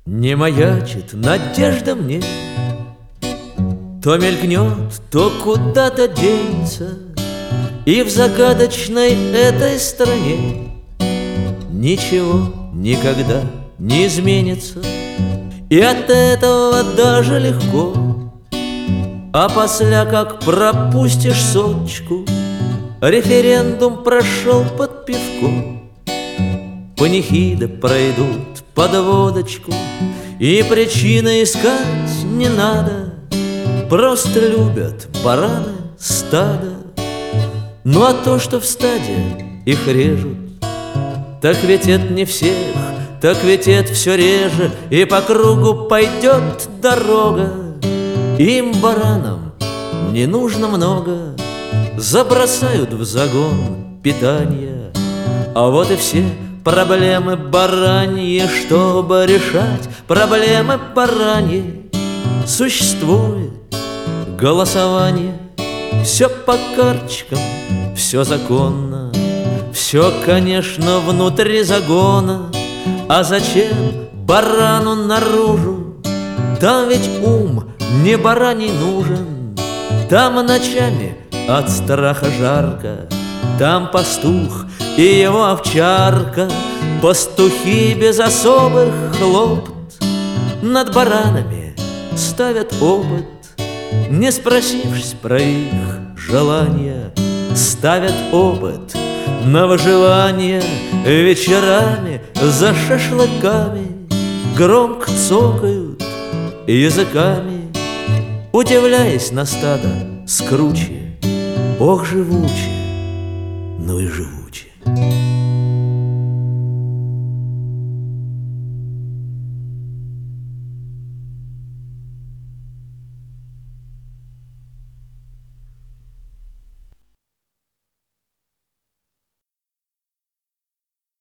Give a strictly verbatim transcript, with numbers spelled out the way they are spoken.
Не маячит надежда мне, то мелькнет, то куда-то денется, и в загадочной этой стране ничего никогда не изменится. И от этого даже легко. А после, как пропустишь соточку, референдум прошел под пивко. Панихиды пройдут под водочку, и причины искать не надо. Просто любят бараны стадо. Ну а то, что в стаде их режут, так ведь это не всех, так ведь это все реже. И по кругу пойдет дорога. Им, баранам, не нужно много, забросают в загон питание. А вот и все проблемы бараньи, чтобы решать проблемы бараньи. Существует голосование, все по карточкам, все законно, все, конечно, внутри загона. А зачем барану наружу? Там ведь ум не бараний нужен. Там ночами от страха жарко, там пастух и его овчарка. Пастухи без особых хлопот над баранами ставят опыт, не спросившись про их желания. Ставят опыт на выживание. Вечерами за шашлыками громко цокают языками, удивляясь на стадо скруче. Ох, живуче, ну и живуче.